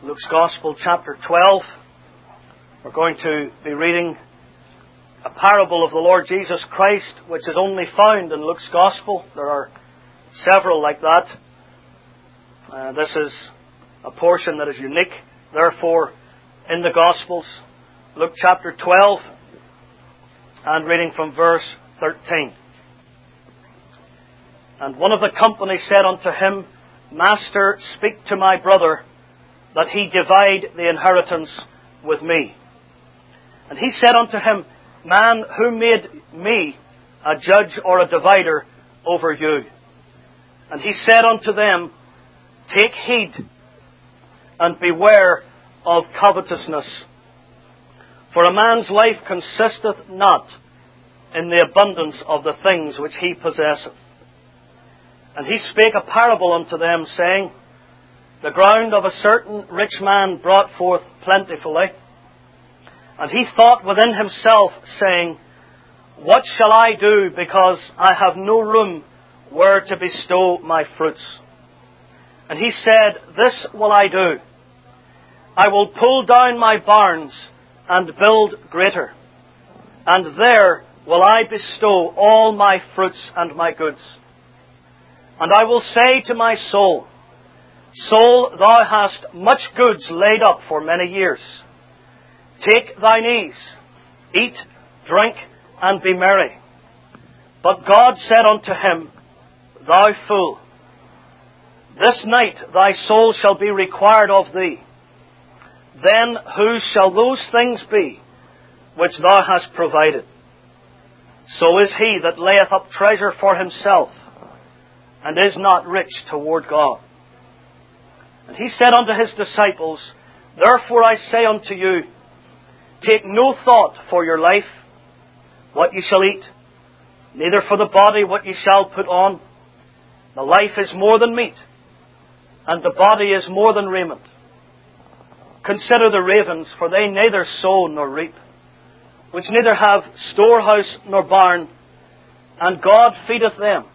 Luke's Gospel, chapter 12. We're going to be reading a parable of the Lord Jesus Christ, which is only found in Luke's Gospel. There are several like that. This is a portion that is unique, therefore, in the Gospels. Luke chapter 12, and reading from verse 13. And one of the company said unto him, Master, speak to my brother, that he divide the inheritance with me. And he said unto him, Man, who made me a judge or a divider over you? And he said unto them, Take heed, and beware of covetousness. For a man's life consisteth not in the abundance of the things which he possesseth. And he spake a parable unto them, saying, The ground of a certain rich man brought forth plentifully. And he thought within himself, saying, What shall I do, because I have no room where to bestow my fruits? And he said, This will I do. I will pull down my barns and build greater, and there will I bestow all my fruits and my goods. And I will say to my soul, Soul, thou hast much goods laid up for many years. Take thine ease, eat, drink, and be merry. But God said unto him, Thou fool, this night thy soul shall be required of thee. Then whose shall those things be which thou hast provided? So is he that layeth up treasure for himself, and is not rich toward God. And he said unto his disciples, Therefore I say unto you, Take no thought for your life, what ye shall eat, neither for the body what ye shall put on. The life is more than meat, and the body is more than raiment. Consider the ravens, for they neither sow nor reap, which neither have storehouse nor barn, and God feedeth them.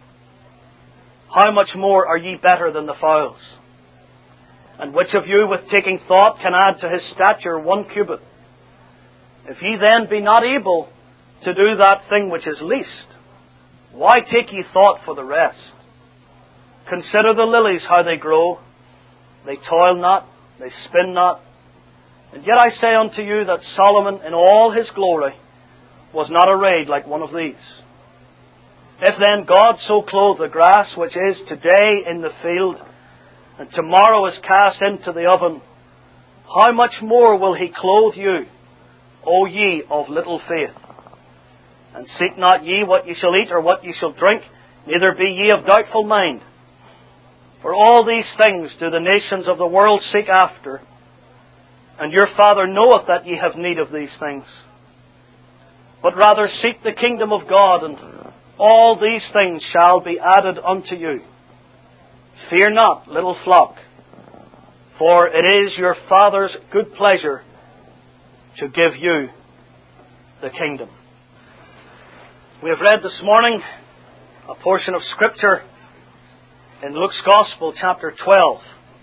How much more are ye better than the fowls? And which of you with taking thought can add to his stature 1 cubit? If ye then be not able to do that thing which is least, why take ye thought for the rest? Consider the lilies, how they grow. They toil not, they spin not. And yet I say unto you that Solomon in all his glory was not arrayed like one of these. If then God so clothe the grass, which is today in the field, and tomorrow is cast into the oven, how much more will he clothe you, O ye of little faith? And seek not ye what ye shall eat or what ye shall drink, neither be ye of doubtful mind. For all these things do the nations of the world seek after, and your Father knoweth that ye have need of these things. But rather seek the kingdom of God, and all these things shall be added unto you. Fear not, little flock, for it is your Father's good pleasure to give you the kingdom. We have read this morning a portion of Scripture in Luke's Gospel, chapter 12.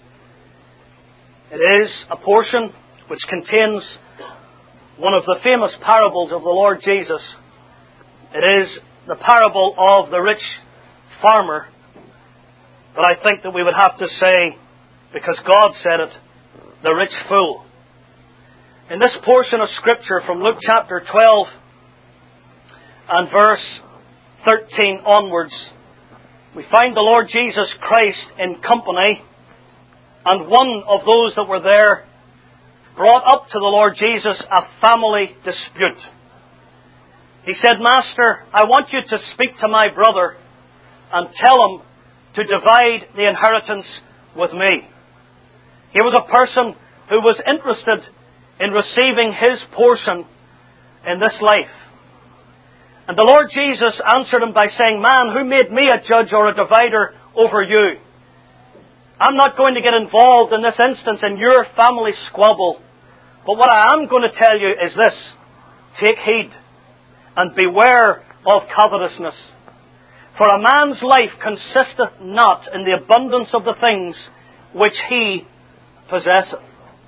It is a portion which contains one of the famous parables of the Lord Jesus. It is the parable of the rich farmer. But I think that we would have to say, because God said it, the rich fool. In this portion of Scripture from Luke chapter 12 and verse 13 onwards, we find the Lord Jesus Christ in company, and one of those that were there brought up to the Lord Jesus a family dispute. He said, Master, I want you to speak to my brother and tell him to divide the inheritance with me. He was a person who was interested in receiving his portion in this life. And the Lord Jesus answered him by saying, Man, who made me a judge or a divider over you? I'm not going to get involved in this instance in your family squabble. But what I am going to tell you is this. Take heed and beware of covetousness. For a man's life consisteth not in the abundance of the things which he possesseth.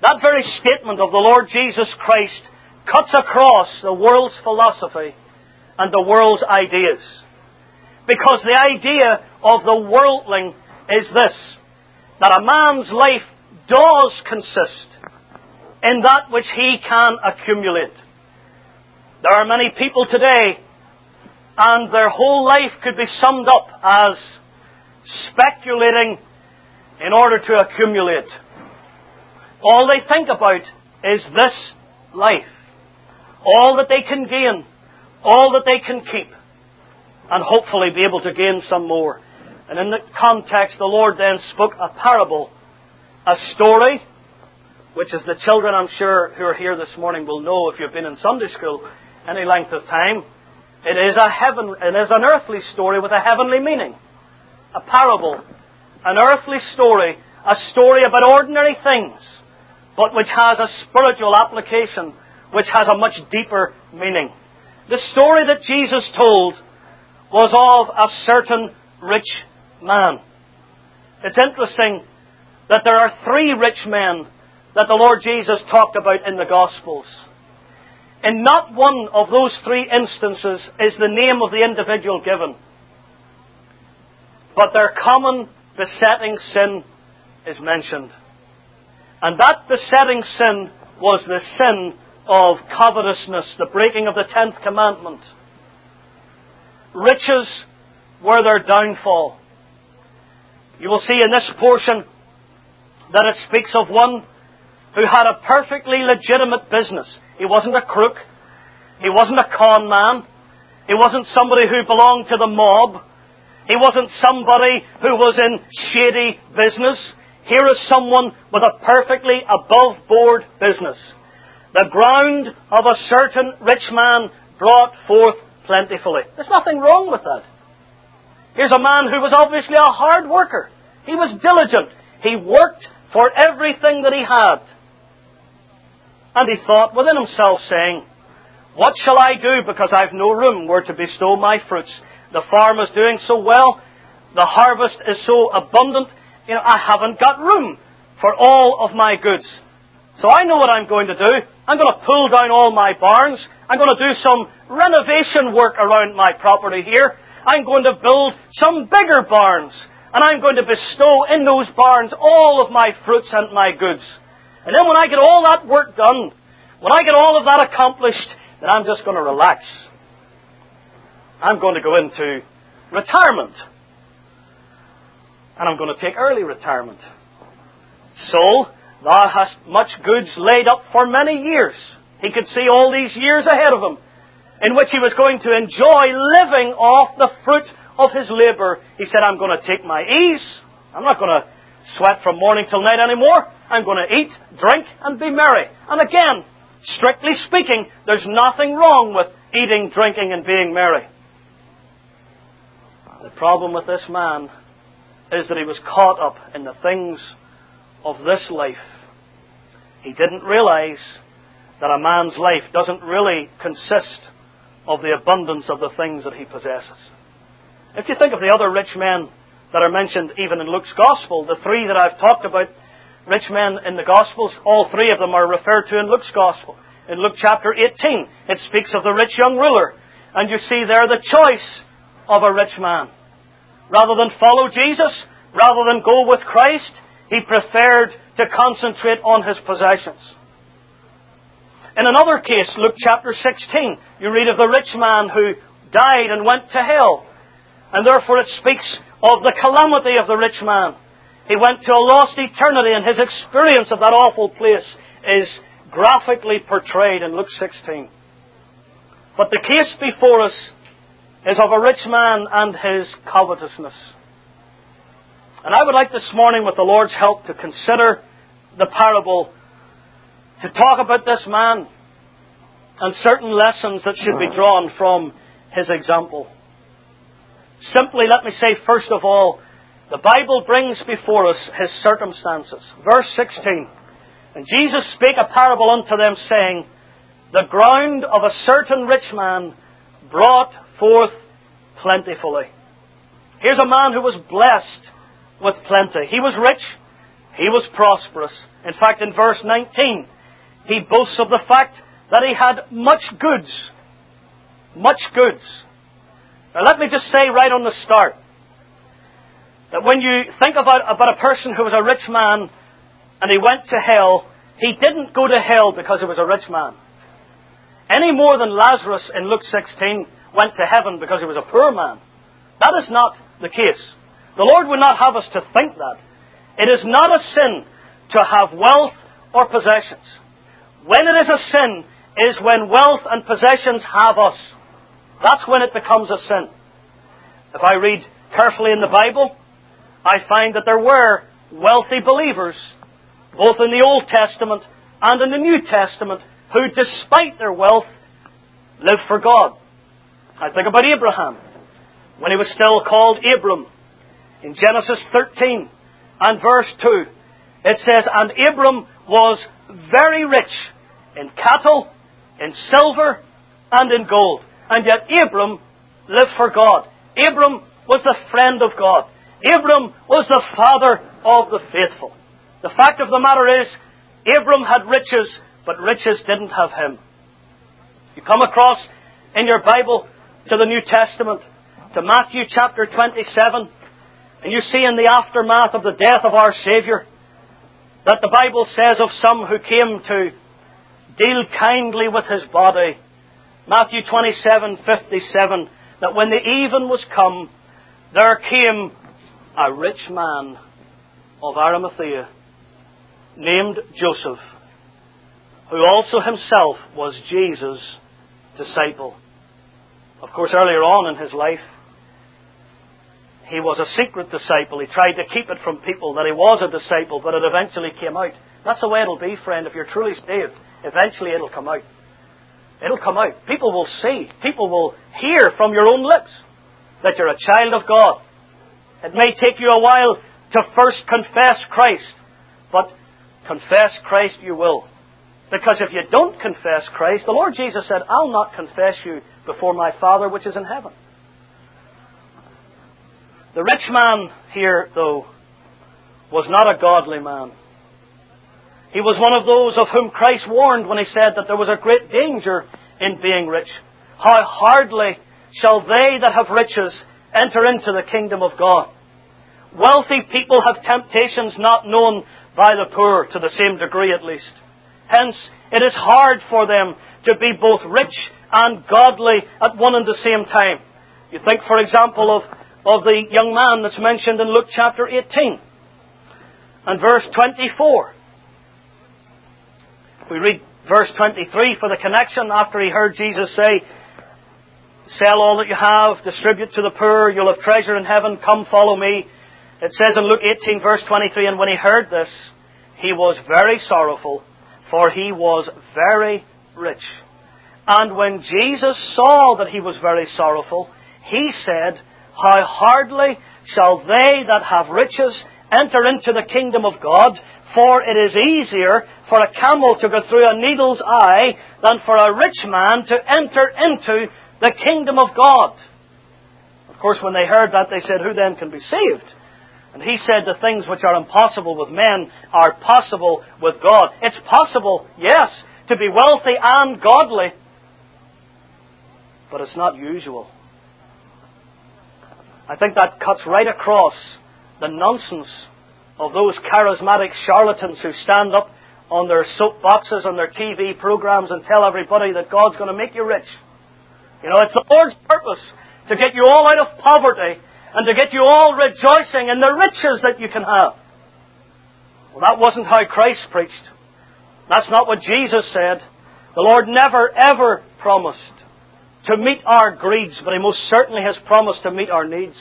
That very statement of the Lord Jesus Christ cuts across the world's philosophy and the world's ideas. Because the idea of the worldling is this, that a man's life does consist in that which he can accumulate. There are many people today, and their whole life could be summed up as speculating in order to accumulate. All they think about is this life. All that they can gain, all that they can keep, and hopefully be able to gain some more. And in that context, the Lord then spoke a parable, a story, which is the children, I'm sure, who are here this morning will know if you've been in Sunday school any length of time. It is an earthly story with a heavenly meaning. A parable, an earthly story, a story about ordinary things, but which has a spiritual application, which has a much deeper meaning. The story that Jesus told was of a certain rich man. It's interesting that there are 3 rich men that the Lord Jesus talked about in the Gospels. In not one of those 3 instances is the name of the individual given. But their common besetting sin is mentioned. And that besetting sin was the sin of covetousness, the breaking of the 10th commandment. Riches were their downfall. You will see in this portion that it speaks of one who had a perfectly legitimate business. He wasn't a crook. He wasn't a con man. He wasn't somebody who belonged to the mob. He wasn't somebody who was in shady business. Here is someone with a perfectly above-board business. The ground of a certain rich man brought forth plentifully. There's nothing wrong with that. Here's a man who was obviously a hard worker. He was diligent. He worked for everything that he had. And he thought within himself, saying, what shall I do, because I've no room where to bestow my fruits? The farm is doing so well. The harvest is so abundant. I haven't got room for all of my goods. So I know what I'm going to do. I'm going to pull down all my barns. I'm going to do some renovation work around my property here. I'm going to build some bigger barns. And I'm going to bestow in those barns all of my fruits and my goods. And then when I get all that work done, when I get all of that accomplished, then I'm just going to relax. I'm going to go into retirement. And I'm going to take early retirement. So, thou hast much goods laid up for many years. He could see all these years ahead of him, in which he was going to enjoy living off the fruit of his labour. He said, I'm going to take my ease. I'm not going to sweat from morning till night anymore. I'm going to eat, drink, and be merry. And again, strictly speaking, there's nothing wrong with eating, drinking, and being merry. The problem with this man is that he was caught up in the things of this life. He didn't realize that a man's life doesn't really consist of the abundance of the things that he possesses. If you think of the other rich men that are mentioned even in Luke's Gospel, the 3 that I've talked about, rich men in the Gospels, all 3 of them are referred to in Luke's Gospel. In Luke chapter 18, it speaks of the rich young ruler. And you see there the choice of a rich man. Rather than follow Jesus, rather than go with Christ, he preferred to concentrate on his possessions. In another case, Luke chapter 16, you read of the rich man who died and went to hell. And therefore it speaks of the calamity of the rich man. He went to a lost eternity, and his experience of that awful place is graphically portrayed in Luke 16. But the case before us is of a rich man and his covetousness. And I would like this morning, with the Lord's help, to consider the parable, to talk about this man and certain lessons that should be drawn from his example. Simply, let me say, first of all, the Bible brings before us his circumstances. Verse 16. And Jesus spake a parable unto them, saying, the ground of a certain rich man brought forth plentifully. Here's a man who was blessed with plenty. He was rich. He was prosperous. In fact, in verse 19, he boasts of the fact that he had much goods. Much goods. Now let me just say right on the start that when you think about a person who was a rich man and he went to hell, he didn't go to hell because he was a rich man. Any more than Lazarus in Luke 16 went to heaven because he was a poor man. That is not the case. The Lord would not have us to think that. It is not a sin to have wealth or possessions. When it is a sin is when wealth and possessions have us. That's when it becomes a sin. If I read carefully in the Bible, I find that there were wealthy believers, both in the Old Testament and in the New Testament, who, despite their wealth, lived for God. I think about Abraham, when he was still called Abram. In Genesis 13 and verse 2, it says, "And Abram was very rich in cattle, in silver, and in gold." And yet Abram lived for God. Abram was the friend of God. Abram was the father of the faithful. The fact of the matter is, Abram had riches, but riches didn't have him. You come across in your Bible to the New Testament, to Matthew chapter 27, and you see in the aftermath of the death of our Saviour that the Bible says of some who came to deal kindly with his body. Matthew 27:57, that when the even was come, there came a rich man of Arimathea, named Joseph, who also himself was Jesus' disciple. Of course, earlier on in his life, he was a secret disciple. He tried to keep it from people that he was a disciple, but it eventually came out. That's the way it'll be, friend. If you're truly saved, eventually it'll come out. It'll come out. People will see. People will hear from your own lips that you're a child of God. It may take you a while to first confess Christ, but confess Christ you will. Because if you don't confess Christ, the Lord Jesus said, "I'll not confess you before my Father which is in heaven." The rich man here, though, was not a godly man. He was one of those of whom Christ warned when he said that there was a great danger in being rich. "How hardly shall they that have riches enter into the kingdom of God." Wealthy people have temptations not known by the poor, to the same degree at least. Hence, it is hard for them to be both rich and godly at one and the same time. You think, for example, of the young man that's mentioned in Luke chapter 18 and verse 24. We read verse 23 for the connection after he heard Jesus say, "Sell all that you have, distribute to the poor, you'll have treasure in heaven, come follow me." It says in Luke 18 verse 23, "And when he heard this, he was very sorrowful, for he was very rich. And when Jesus saw that he was very sorrowful, he said, How hardly shall they that have riches enter into the kingdom of God? For it is easier for a camel to go through a needle's eye than for a rich man to enter into the kingdom of God." Of course, when they heard that, they said, "Who then can be saved?" And he said, "The things which are impossible with men are possible with God." It's possible, yes, to be wealthy and godly, but it's not usual. I think that cuts right across the nonsense of those charismatic charlatans who stand up on their soapboxes and their TV programs and tell everybody that God's going to make you rich. You know, it's the Lord's purpose to get you all out of poverty and to get you all rejoicing in the riches that you can have. Well, that wasn't how Christ preached. That's not what Jesus said. The Lord never, ever promised to meet our greeds, but He most certainly has promised to meet our needs.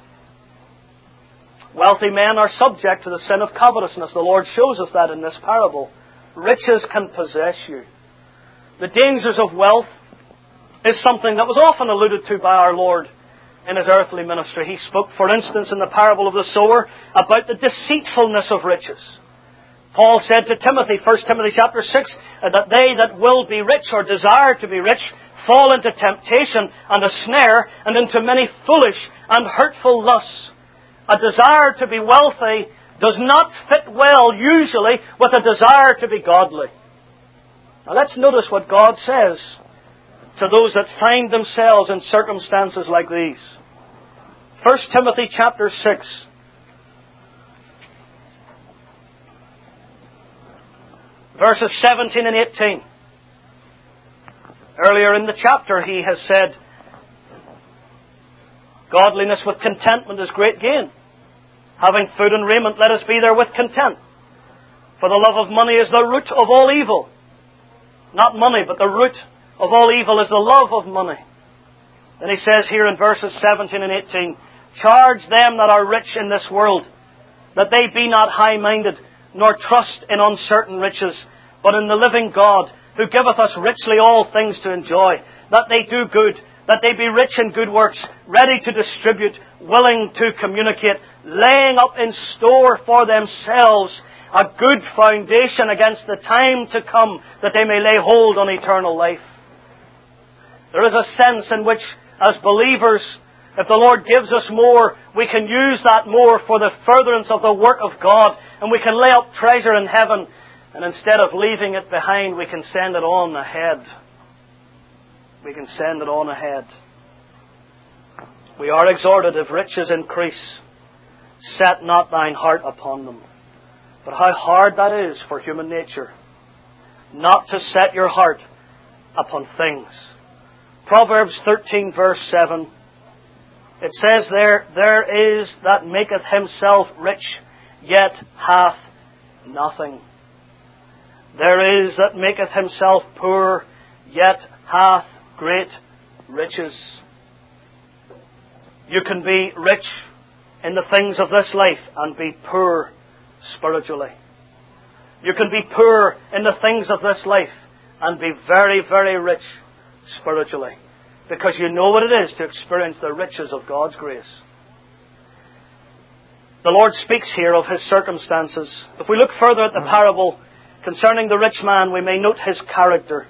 Wealthy men are subject to the sin of covetousness. The Lord shows us that in this parable. Riches can possess you. The dangers of wealth is something that was often alluded to by our Lord in His earthly ministry. He spoke, for instance, in the parable of the sower, about the deceitfulness of riches. Paul said to Timothy, 1 Timothy chapter 6, that they that will be rich or desire to be rich fall into temptation and a snare and into many foolish and hurtful lusts. A desire to be wealthy does not fit well, usually, with a desire to be godly. Now let's notice what God says to those that find themselves in circumstances like these. 1 Timothy chapter 6. Verses 17 and 18. Earlier in the chapter he has said, godliness with contentment is great gain. Having food and raiment, let us be therewith content. For the love of money is the root of all evil. Not money, but the root of all evil is the love of money. Then he says here in verses 17 and 18, charge them that are rich in this world, that they be not high-minded, nor trust in uncertain riches, but in the living God, who giveth us richly all things to enjoy, that they do good, that they be rich in good works, ready to distribute, willing to communicate, laying up in store for themselves a good foundation against the time to come, that they may lay hold on eternal life. There is a sense in which, as believers, if the Lord gives us more, we can use that more for the furtherance of the work of God, and we can lay up treasure in heaven, and instead of leaving it behind, we can send it on ahead. We can send it on ahead. We are exhorted, if riches increase, set not thine heart upon them. But how hard that is for human nature, not to set your heart upon things. Proverbs 13 verse 7, it says there is that maketh himself rich, yet hath nothing. There is that maketh himself poor, yet hath great riches. You can be rich in the things of this life and be poor spiritually. You can be poor in the things of this life and be very, very rich spiritually, because you know what it is to experience the riches of God's grace. The Lord speaks here of His circumstances. If we look further at the parable concerning the rich man, we may note his character.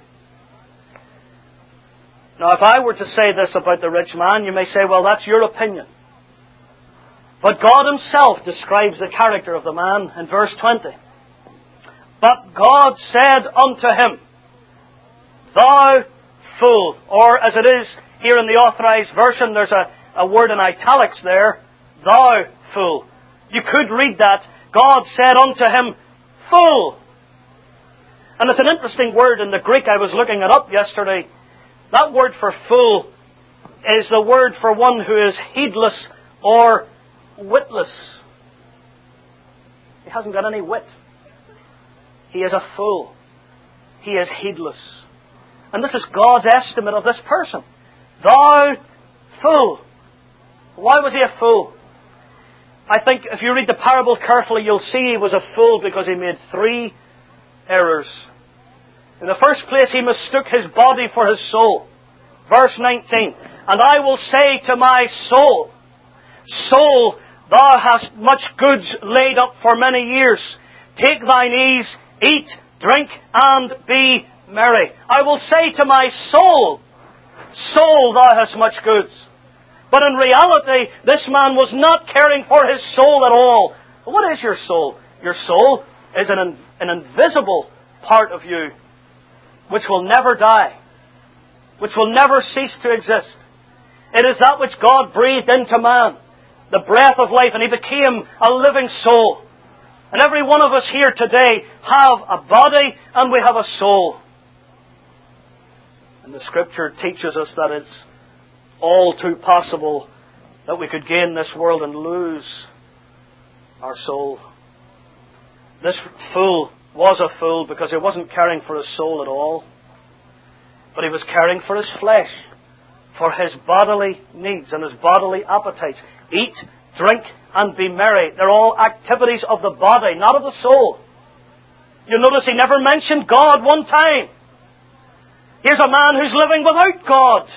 Now, if I were to say this about the rich man, you may say, well, that's your opinion. But God Himself describes the character of the man in verse 20. But God said unto him, thou fool. Or as it is here in the Authorized Version, there's a word in italics there, thou fool. You could read that, God said unto him, fool. And it's an interesting word in the Greek. I was looking it up yesterday. That word for fool is the word for one who is heedless or witless. He hasn't got any wit. He is a fool. He is heedless. And this is God's estimate of this person. Thou fool. Why was he a fool? I think if you read the parable carefully, you'll see he was a fool because he made 3 errors. In the first place, he mistook his body for his soul. Verse 19. And I will say to my soul, soul, thou hast much goods laid up for many years. Take thine ease, eat, drink, and be merry. I will say to my soul, soul, thou hast much goods. But in reality, this man was not caring for his soul at all. What is your soul? Your soul is an invisible part of you, which will never die, which will never cease to exist. It is that which God breathed into man, the breath of life, and he became a living soul. And every one of us here today have a body and we have a soul. And the Scripture teaches us that it's all too possible that we could gain this world and lose our soul. This fool was a fool because he wasn't caring for his soul at all, but he was caring for his flesh, for his bodily needs and his bodily appetites. Eat, drink, and be merry. They're all activities of the body, not of the soul. You'll notice he never mentioned God one time. Here's a man who's living without God.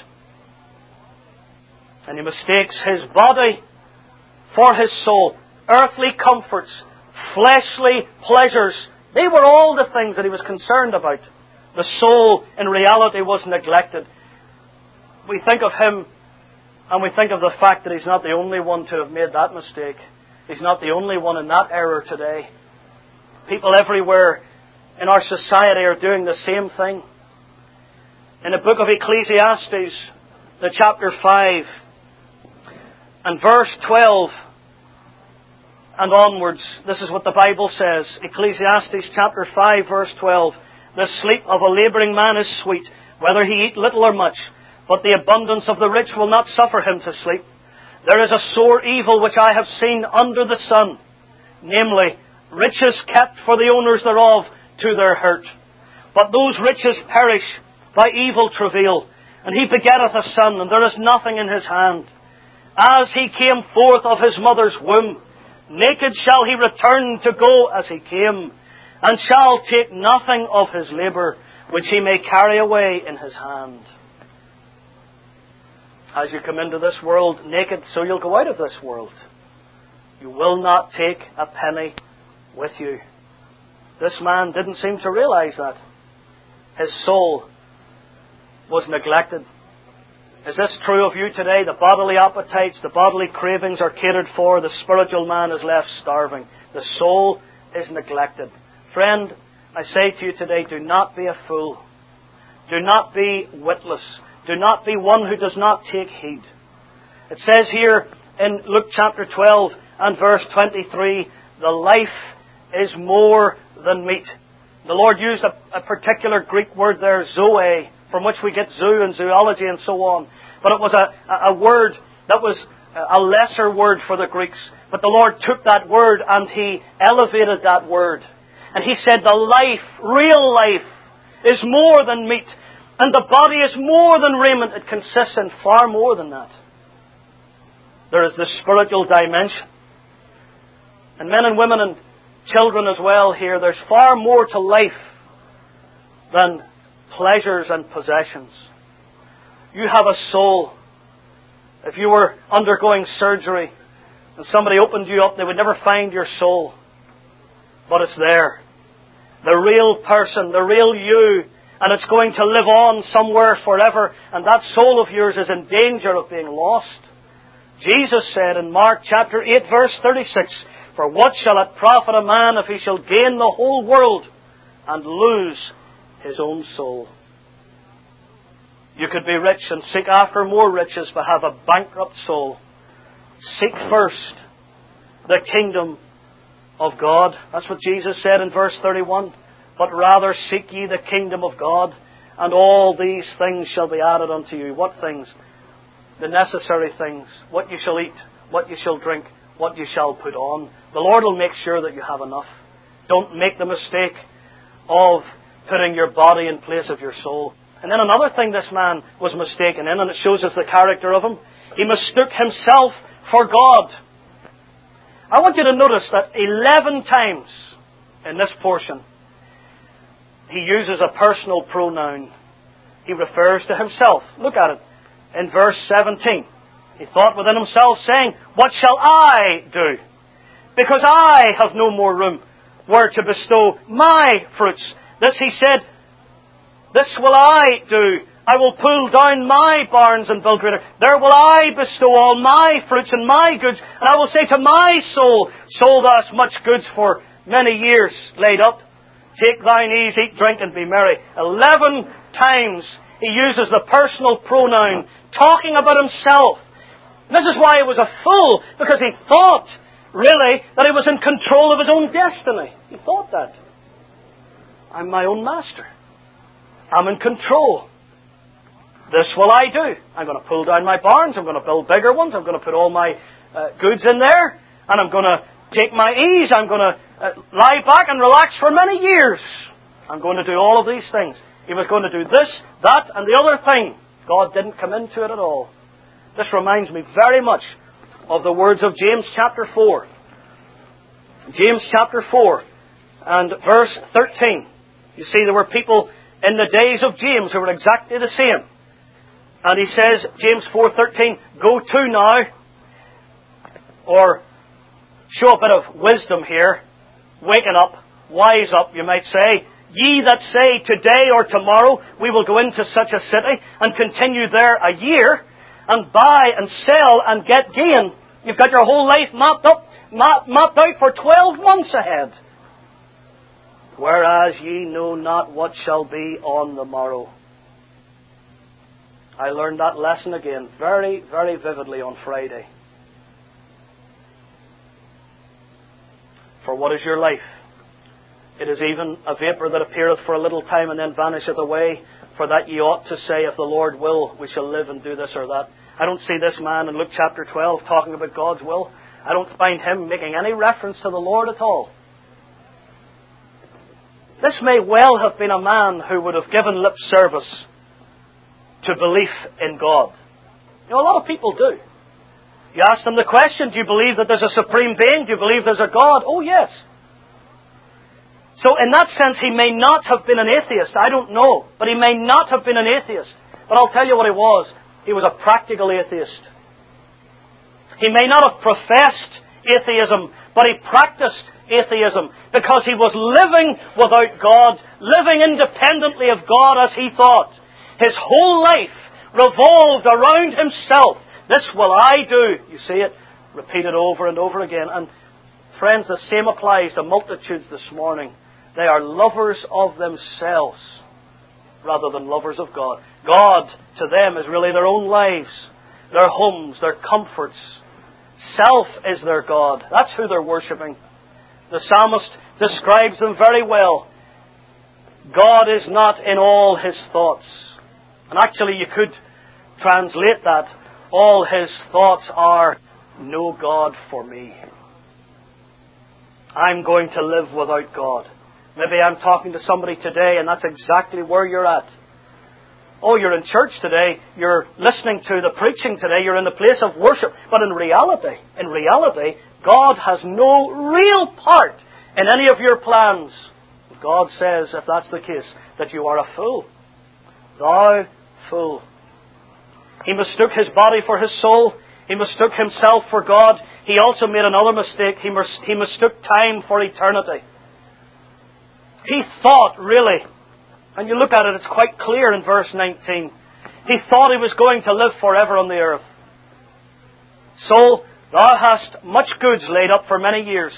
And he mistakes his body for his soul. Earthly comforts, fleshly pleasures, they were all the things that he was concerned about. The soul, in reality, was neglected. We think of him, and we think of the fact that he's not the only one to have made that mistake. He's not the only one in that error today. People everywhere in our society are doing the same thing. In the book of Ecclesiastes, the chapter 5, and verse 12 and onwards, this is what the Bible says. Ecclesiastes chapter 5, verse 12. The sleep of a labouring man is sweet, whether he eat little or much, but the abundance of the rich will not suffer him to sleep. There is a sore evil which I have seen under the sun, namely, riches kept for the owners thereof to their hurt. But those riches perish by evil travail, and he begetteth a son, and there is nothing in his hand. As he came forth of his mother's womb, naked shall he return to go as he came, and shall take nothing of his labour, which he may carry away in his hand. As you come into this world naked, so you'll go out of this world. You will not take a penny with you. This man didn't seem to realize that. His soul was neglected. Is this true of you today? The bodily appetites, the bodily cravings are catered for. The spiritual man is left starving. The soul is neglected. Friend, I say to you today, do not be a fool. Do not be witless. Do not be one who does not take heed. It says here in Luke chapter 12 and verse 23, the life is more than meat. The Lord used a particular Greek word there, zoe, from which we get zoo and zoology and so on. But it was a word that was a lesser word for the Greeks. But the Lord took that word and He elevated that word. And He said the life, real life, is more than meat. And the body is more than raiment. It consists in far more than that. There is the spiritual dimension. And men and women and children as well here, there's far more to life than pleasures and possessions. You have a soul. If you were undergoing surgery and somebody opened you up, they would never find your soul. But it's there. The real person, the real you. And it's going to live on somewhere forever. And that soul of yours is in danger of being lost. Jesus said in Mark chapter 8 verse 36, "For what shall it profit a man if he shall gain the whole world and lose his own soul?" You could be rich and seek after more riches but have a bankrupt soul. Seek first the kingdom of God. That's what Jesus said in verse 31. "But rather seek ye the kingdom of God, and all these things shall be added unto you." What things? The necessary things. What you shall eat, what you shall drink, what you shall put on. The Lord will make sure that you have enough. Don't make the mistake of putting your body in place of your soul. And then another thing this man was mistaken in, and it shows us the character of him. He mistook himself for God. I want you to notice that 11 times in this portion, he uses a personal pronoun. He refers to himself. Look at it. In verse 17. He thought within himself, saying, "What shall I do? Because I have no more room where to bestow my fruits." This he said, "This will I do. I will pull down my barns and build greater. There will I bestow all my fruits and my goods. And I will say to my soul, sold us much goods for many years laid up. Take thine ease, eat, drink, and be merry." 11 times he uses the personal pronoun, talking about himself. This is why he was a fool, because he thought, really, that he was in control of his own destiny. He thought that. I'm my own master. I'm in control. This will I do. I'm going to pull down my barns. I'm going to build bigger ones. I'm going to put all my goods in there. And I'm going to take my ease. I'm going to lie back and relax for many years. I'm going to do all of these things. He was going to do this, that, and the other thing. God didn't come into it at all. This reminds me very much of the words of James chapter 4. James chapter 4 and verse 13. You see, there were people in the days of James who were exactly the same. And he says, James 4:13, "Go to now," or show a bit of wisdom here, waken up, wise up, you might say. "Ye that say, today or tomorrow we will go into such a city and continue there a year and buy and sell and get gain." You've got your whole life mapped up. mapped out for 12 months ahead. Whereas ye know not what shall be on the morrow. I learned that lesson again very, very vividly on Friday. For what is your life? It is even a vapour that appeareth for a little time and then vanisheth away. For that ye ought to say, if the Lord will, we shall live and do this or that. I don't see this man in Luke chapter 12 talking about God's will. I don't find him making any reference to the Lord at all. This may well have been a man who would have given lip service to belief in God. You know, a lot of people do. You ask them the question, do you believe that there's a supreme being? Do you believe there's a God? Oh, yes. So in that sense, he may not have been an atheist. I don't know. But he may not have been an atheist. But I'll tell you what he was. He was a practical atheist. He may not have professed atheism, but he practiced atheism because he was living without God, living independently of God as he thought. His whole life revolved around himself. This will I do. You see it repeated over and over again. And friends, the same applies to multitudes this morning. They are lovers of themselves rather than lovers of God. God, to them, is really their own lives, their homes, their comforts. Self is their God. That's who they're worshipping. The psalmist describes them very well. God is not in all his thoughts. And actually you could translate that. All his thoughts are, no God for me. I'm going to live without God. Maybe I'm talking to somebody today and that's exactly where you're at. Oh, you're in church today, you're listening to the preaching today, you're in the place of worship. But in reality, God has no real part in any of your plans. God says, if that's the case, that you are a fool. Thou fool. He mistook his body for his soul. He mistook himself for God. He also made another mistake. He mistook time for eternity. He thought, really, and you look at it, it's quite clear in verse 19. He thought he was going to live forever on the earth. Soul, thou hast much goods laid up for many years.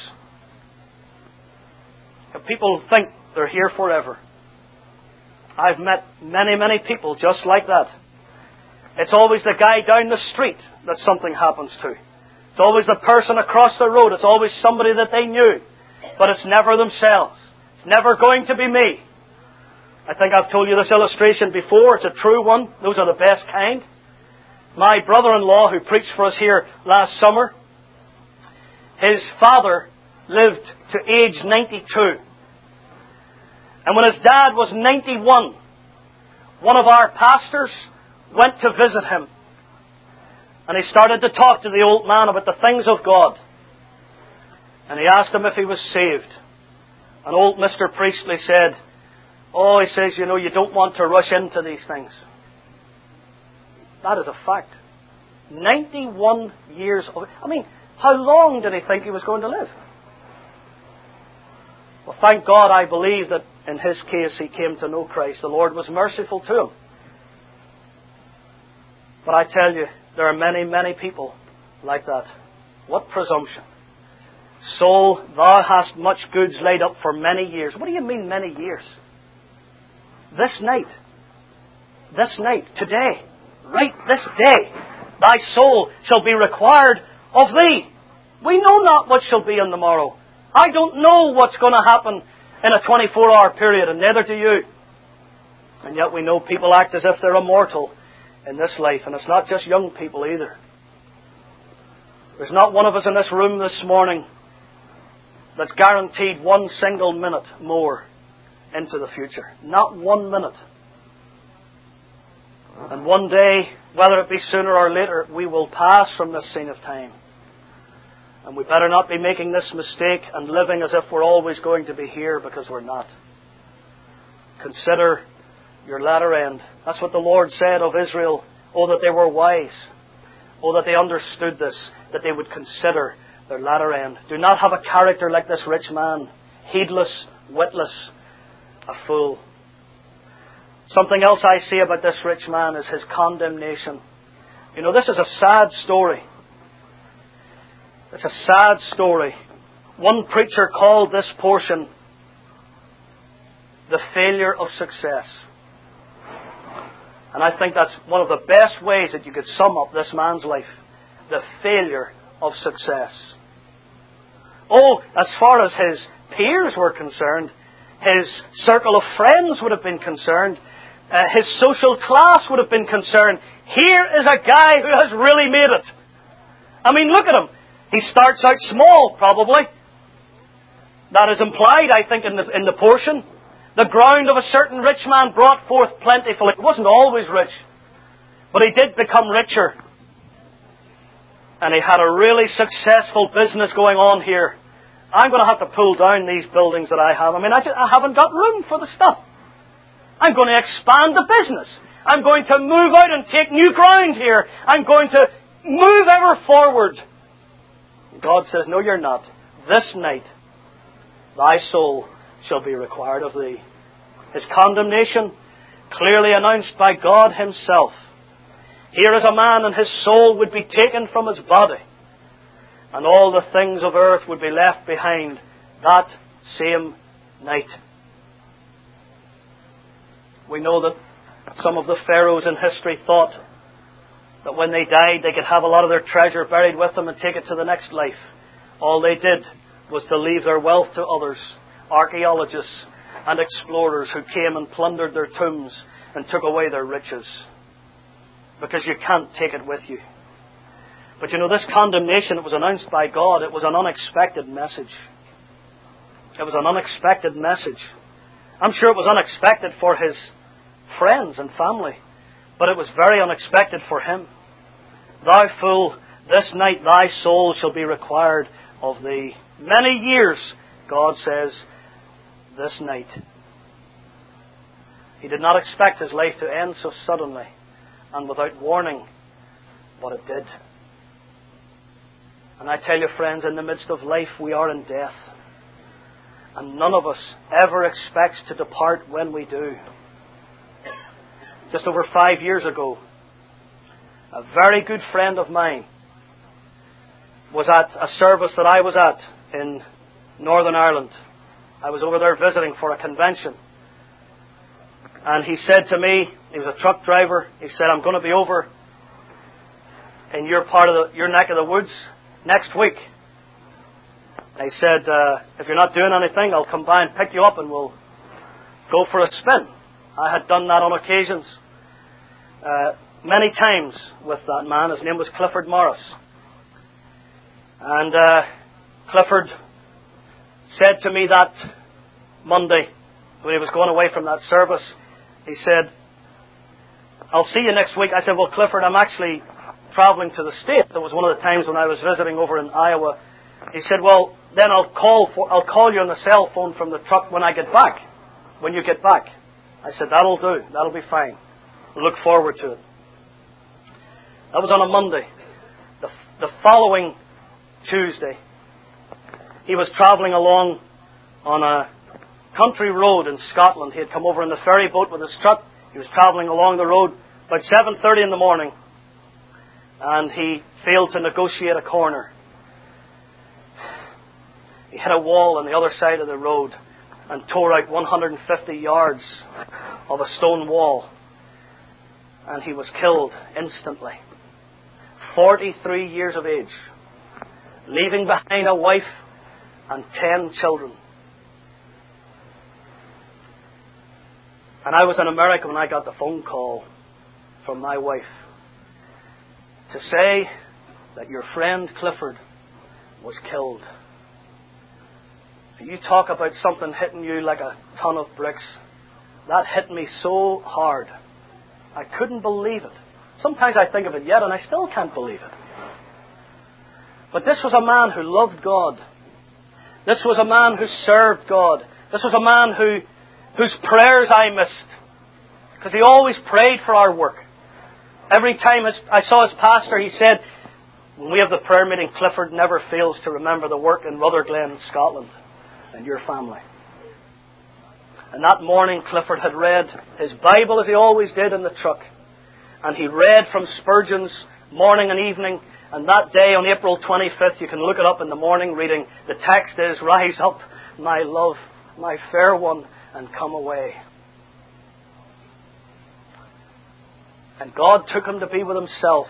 And people think they're here forever. I've met many, many people just like that. It's always the guy down the street that something happens to. It's always the person across the road. It's always somebody that they knew. But it's never themselves. It's never going to be me. I think I've told you this illustration before. It's a true one. Those are the best kind. My brother-in-law, who preached for us here last summer, his father lived to age 92. And when his dad was 91, one of our pastors went to visit him. And he started to talk to the old man about the things of God. And he asked him if he was saved. And old Mr. Priestley said, oh, he says, you know, you don't want to rush into these things. That is a fact. 91 years of... I mean, how long did he think he was going to live? Well, thank God, I believe that in his case he came to know Christ. The Lord was merciful to him. But I tell you, there are many, many people like that. What presumption. Soul, thou hast much goods laid up for many years. What do you mean many years? This night, today, right this day, thy soul shall be required of thee. We know not what shall be on the morrow. I don't know what's going to happen in a 24-hour period, and neither do you. And yet we know people act as if they're immortal in this life, and it's not just young people either. There's not one of us in this room this morning that's guaranteed one single minute more into the future. Not 1 minute. And one day, whether it be sooner or later, we will pass from this scene of time. And we better not be making this mistake and living as if we're always going to be here, because we're not. Consider your latter end. That's what the Lord said of Israel. Oh, that they were wise. Oh, that they understood this, that they would consider their latter end. Do not have a character like this rich man, heedless, witless, a fool. Something else I see about this rich man is his condemnation. You know, this is a sad story. It's a sad story. One preacher called this portion the failure of success. And I think that's one of the best ways that you could sum up this man's life. The failure of success. Oh, as far as his peers were concerned, his circle of friends would have been concerned, his social class would have been concerned. Here is a guy who has really made it. I mean, look at him. He starts out small, probably. That is implied, I think, in the portion. The ground of a certain rich man brought forth plentifully. He wasn't always rich, but he did become richer. And he had a really successful business going on here. I'm going to have to pull down these buildings that I have. I mean, I haven't got room for the stuff. I'm going to expand the business. I'm going to move out and take new ground here. I'm going to move ever forward. God says, no, you're not. This night, thy soul shall be required of thee. His condemnation, clearly announced by God Himself. Here is a man, and his soul would be taken from his body, and all the things of earth would be left behind that same night. We know that some of the pharaohs in history thought that when they died they could have a lot of their treasure buried with them and take it to the next life. All they did was to leave their wealth to others, archaeologists and explorers who came and plundered their tombs and took away their riches. Because you can't take it with you. But you know, this condemnation, it was announced by God. It was an unexpected message. It was an unexpected message. I'm sure it was unexpected for his friends and family, but it was very unexpected for him. Thou fool, this night thy soul shall be required of thee. Many years, God says, this night. He did not expect his life to end so suddenly and without warning, but it did. And I tell you, friends, in the midst of life we are in death. And none of us ever expects to depart when we do. Just over 5 years ago, a very good friend of mine was at a service that I was at in Northern Ireland. I was over there visiting for a convention. And he said to me, he was a truck driver, he said, I'm going to be over in your part of your neck of the woods next week. And he said, if you're not doing anything, I'll come by and pick you up and we'll go for a spin. I had done that on occasions, many times with that man. His name was Clifford Morris. And Clifford said to me that Monday, when he was going away from that service, he said, I'll see you next week. I said, well, Clifford, I'm actually traveling to the States. That was one of the times when I was visiting over in Iowa. He said, well, then I'll call you on the cell phone from the truck when I get back. When you get back. I said, that'll do. That'll be fine. We'll look forward to it. That was on a Monday. The following Tuesday, he was traveling along on a country road in Scotland. He had come over in the ferry boat with his truck. He was traveling along the road about 7:30 in the morning, and he failed to negotiate a corner. He hit a wall on the other side of the road and tore out 150 yards of a stone wall, and he was killed instantly. 43 years of age, leaving behind a wife and 10 children. And I was in America when I got the phone call from my wife to say that your friend Clifford was killed. You talk about something hitting you like a ton of bricks. That hit me so hard. I couldn't believe it. Sometimes I think of it yet and I still can't believe it. But this was a man who loved God. This was a man who served God. This was a man whose prayers I missed. Because he always prayed for our work. Every time I saw his pastor, he said, when we have the prayer meeting, Clifford never fails to remember the work in Rutherglen, Scotland, and your family. And that morning, Clifford had read his Bible as he always did in the truck. And he read from Spurgeon's Morning and Evening, And that day on April 25th, you can look it up in the morning reading, the text is, "Rise up, my love, my fair one, and come away." And God took him to be with himself.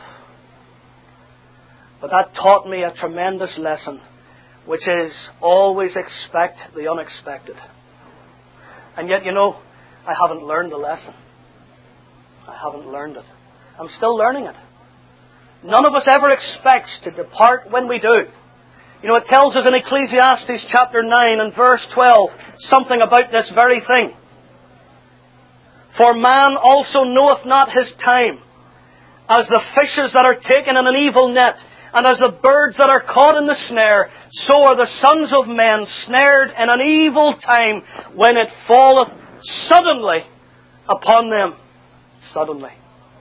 But that taught me a tremendous lesson, which is always expect the unexpected. And yet, I haven't learned the lesson. I haven't learned it. I'm still learning it. None of us ever expects to depart when we do. It tells us in Ecclesiastes chapter 9 and verse 12 something about this very thing. "For man also knoweth not his time. As the fishes that are taken in an evil net, and as the birds that are caught in the snare, so are the sons of men snared in an evil time, when it falleth suddenly upon them." Suddenly.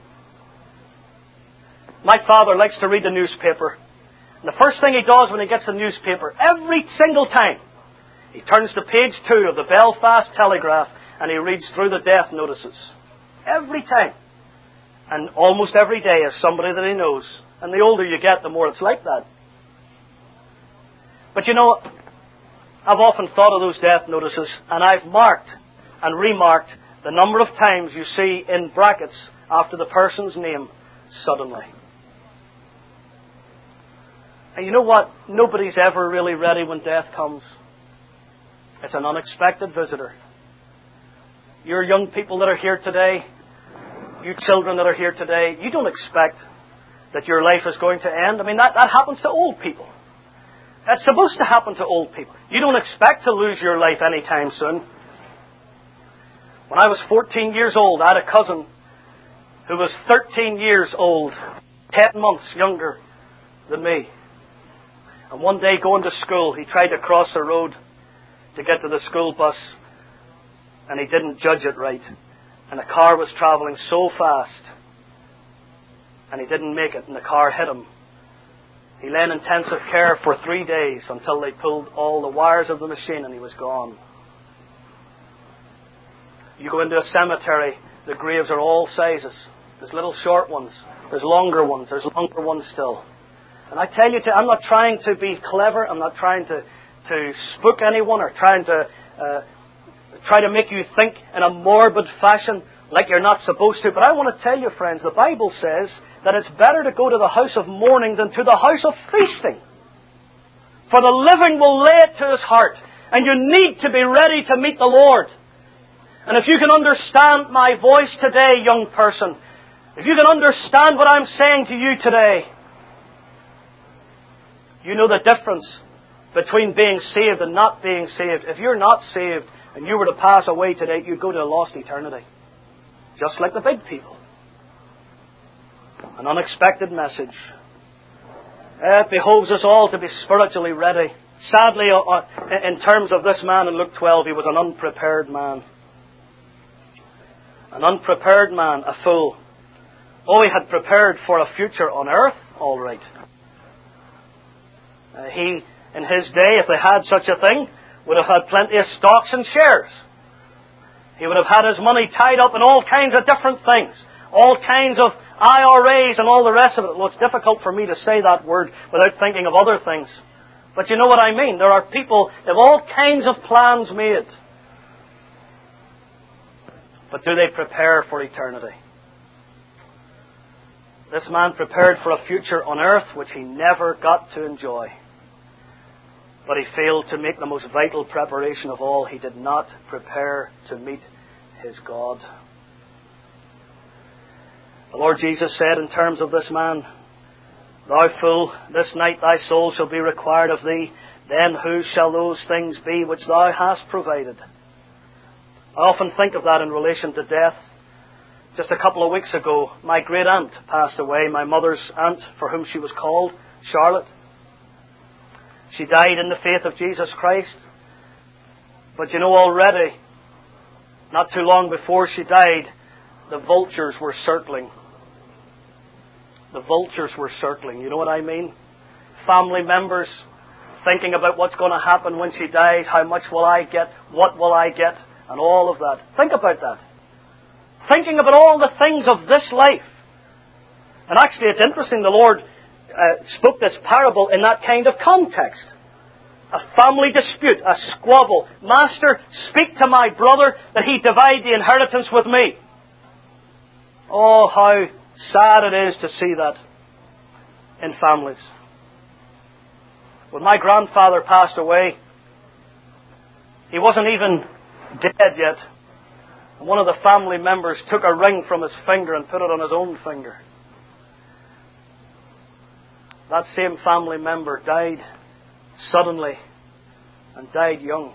My father likes to read the newspaper. And the first thing he does when he gets the newspaper, every single time, he turns to page 2 of the Belfast Telegraph and he reads through the death notices. Every time. And almost every day is somebody that he knows. And the older you get, the more it's like that. But I've often thought of those death notices, and I've marked and remarked the number of times you see in brackets after the person's name, "suddenly." And you know what? Nobody's ever really ready when death comes. It's an unexpected visitor. Your young people that are here today, you children that are here today, you don't expect that your life is going to end. I mean, that happens to old people. That's supposed to happen to old people. You don't expect to lose your life anytime soon. When I was 14 years old, I had a cousin who was 13 years old, 10 months younger than me. And one day going to school, he tried to cross the road to get to the school bus, and he didn't judge it right. And the car was travelling so fast, and he didn't make it, and the car hit him. He lay in intensive care for 3 days until they pulled all the wires of the machine, and he was gone. You go into a cemetery, the graves are all sizes. There's little short ones, there's longer ones still. And I tell you, I'm not trying to be clever. I'm not trying to spook anyone or trying to make you think in a morbid fashion like you're not supposed to. But I want to tell you, friends, the Bible says that it's better to go to the house of mourning than to the house of feasting. For the living will lay it to his heart. And you need to be ready to meet the Lord. And if you can understand my voice today, young person, if you can understand what I'm saying to you today, you know the difference between being saved and not being saved. If you're not saved and you were to pass away today, you'd go to a lost eternity. Just like the big people. An unexpected message. It behoves us all to be spiritually ready. Sadly, in terms of this man in Luke 12, he was an unprepared man. An unprepared man, a fool. Oh, he had prepared for a future on earth, all right. He, in his day, if they had such a thing, would have had plenty of stocks and shares. He would have had his money tied up in all kinds of different things. All kinds of IRAs and all the rest of it. Well, it's difficult for me to say that word without thinking of other things. But you know what I mean. There are people that have all kinds of plans made. But do they prepare for eternity? This man prepared for a future on earth which he never got to enjoy. But he failed to make the most vital preparation of all. He did not prepare to meet his God. The Lord Jesus said in terms of this man, "Thou fool, this night thy soul shall be required of thee. Then whose shall those things be which thou hast provided?" I often think of that in relation to death. Just a couple of weeks ago, my great aunt passed away, my mother's aunt, for whom she was called, Charlotte. She died in the faith of Jesus Christ. But you know, already, not too long before she died, the vultures were circling. The vultures were circling. You know what I mean? Family members thinking about what's going to happen when she dies. How much will I get? What will I get? And all of that. Think about that. Thinking about all the things of this life. And actually, it's interesting. The Lord spoke this parable in that kind of context. A family dispute, a squabble. Master, speak to my brother that he divide the inheritance with me. Oh, how sad it is to see that in families. When my grandfather passed away, he wasn't even dead yet. And one of the family members took a ring from his finger and put it on his own finger. That same family member died suddenly and died young.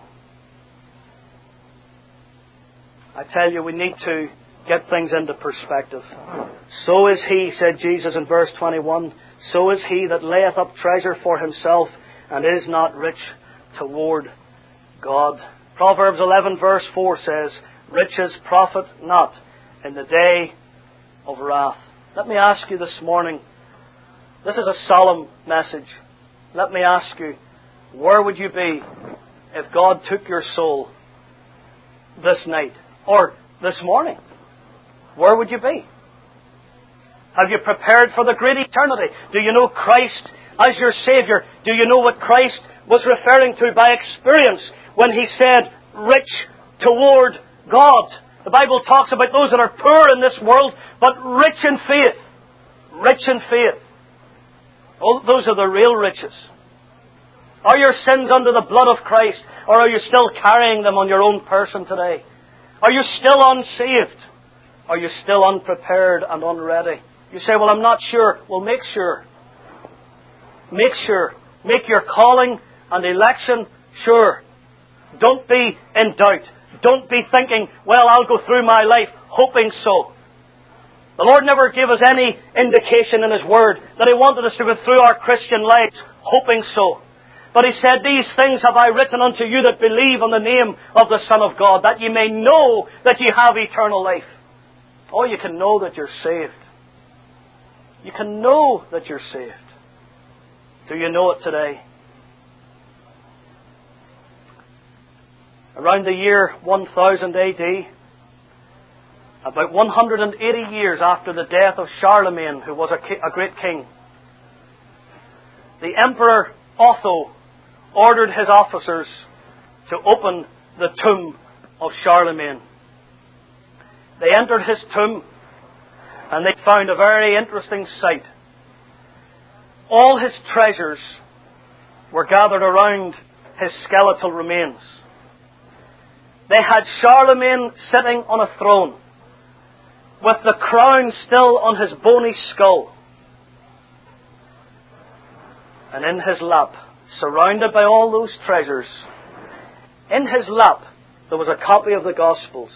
I tell you, we need to get things into perspective. So is he, said Jesus in verse 21, so is he that layeth up treasure for himself and is not rich toward God. Proverbs 11 verse 4 says, riches profit not in the day of wrath. Let me ask you this morning, this is a solemn message. Let me ask you, where would you be if God took your soul this night or this morning? Where would you be? Have you prepared for the great eternity? Do you know Christ as your Savior? Do you know what Christ was referring to by experience when He said, rich toward God? The Bible talks about those that are poor in this world, but rich in faith. Rich in faith. Oh, those are the real riches. Are your sins under the blood of Christ, or are you still carrying them on your own person today? Are you still unsaved? Are you still unprepared and unready? You say, well, I'm not sure. Well, make sure. Make sure. Make your calling and election sure. Don't be in doubt. Don't be thinking, well, I'll go through my life hoping so. The Lord never gave us any indication in His Word that He wanted us to go through our Christian lives hoping so. But He said, these things have I written unto you that believe on the name of the Son of God, that ye may know that ye have eternal life. Oh, you can know that you're saved. You can know that you're saved. Do you know it today? Around the year 1000 AD, about 180 years after the death of Charlemagne, who was a great king, the Emperor Otho ordered his officers to open the tomb of Charlemagne. They entered his tomb and they found a very interesting sight. All his treasures were gathered around his skeletal remains. They had Charlemagne sitting on a throne with the crown still on his bony skull. And in his lap, surrounded by all those treasures, in his lap there was a copy of the Gospels.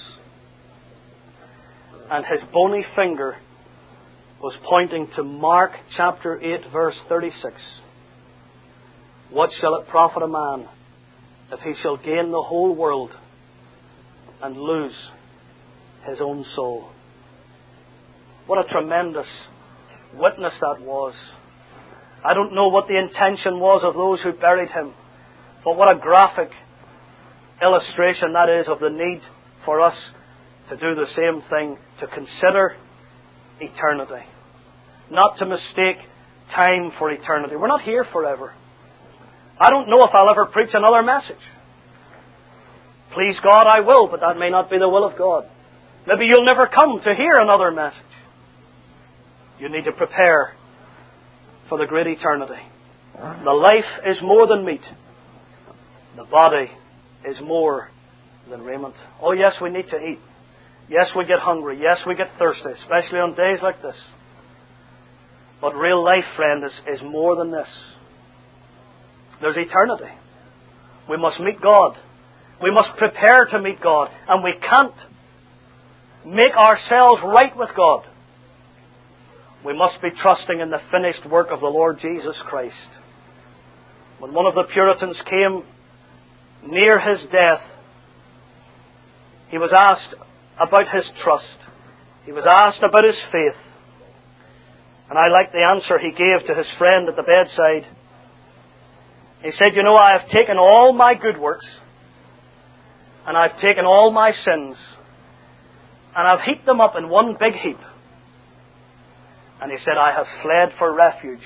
And his bony finger was pointing to Mark chapter 8 verse 36. What shall it profit a man if he shall gain the whole world and lose his own soul? What a tremendous witness that was. I don't know what the intention was of those who buried him, but what a graphic illustration that is of the need for us to do the same thing, to consider eternity. Not to mistake time for eternity. We're not here forever. I don't know if I'll ever preach another message. Please God, I will, but that may not be the will of God. Maybe you'll never come to hear another message. You need to prepare for the great eternity. The life is more than meat. The body is more than raiment. Oh yes, we need to eat. Yes, we get hungry. Yes, we get thirsty, especially on days like this. But real life, friend, is more than this. There's eternity. We must meet God. We must prepare to meet God. And we can't make ourselves right with God. We must be trusting in the finished work of the Lord Jesus Christ. When one of the Puritans came near his death, he was asked about his trust. He was asked about his faith. And I like the answer he gave to his friend at the bedside. He said, you know, I have taken all my good works, and I've taken all my sins, and I've heaped them up in one big heap. And he said, I have fled for refuge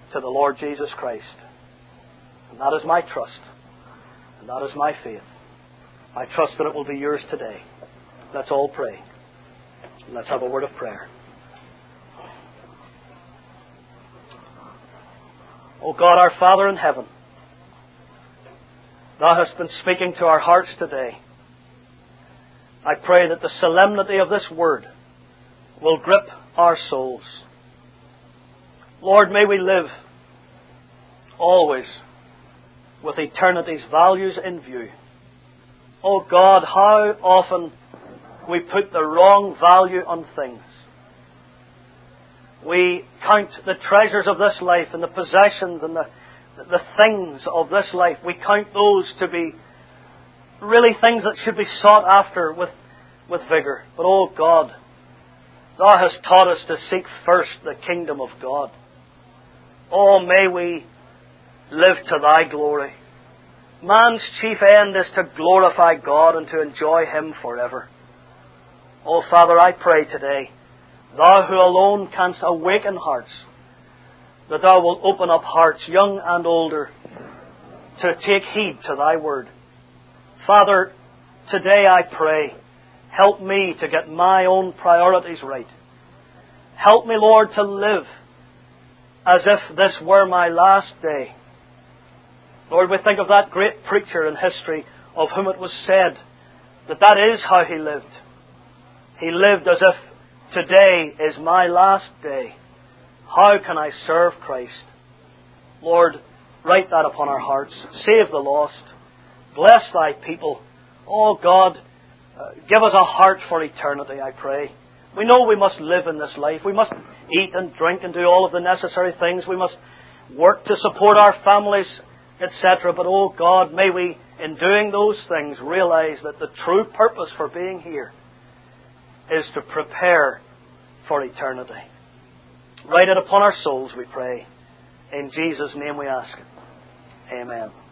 to the Lord Jesus Christ. And that is my trust. And that is my faith. I trust that it will be yours today. Let's all pray. Let's have a word of prayer. O God, our Father in heaven, Thou hast been speaking to our hearts today. I pray that the solemnity of this word will grip our souls. Lord, may we live always with eternity's values in view. Oh God, how often we put the wrong value on things. We count the treasures of this life and the possessions and the things of this life. We count those to be really things that should be sought after with vigour. But oh God, Thou hast taught us to seek first the kingdom of God. Oh, may we live to Thy glory. Man's chief end is to glorify God and to enjoy Him forever. Oh, Father, I pray today, Thou who alone canst awaken hearts, that Thou wilt open up hearts, young and older, to take heed to Thy word. Father, today I pray, help me to get my own priorities right. Help me, Lord, to live as if this were my last day. Lord, we think of that great preacher in history of whom it was said that that is how he lived. He lived as if today is my last day. How can I serve Christ? Lord, write that upon our hearts. Save the lost. Bless Thy people. Oh God, give us a heart for eternity, I pray. We know we must live in this life. We must eat and drink and do all of the necessary things. We must work to support our families, etc. But oh God, may we, in doing those things, realize that the true purpose for being here is to prepare for eternity. Write it upon our souls, we pray. In Jesus' name we ask. Amen.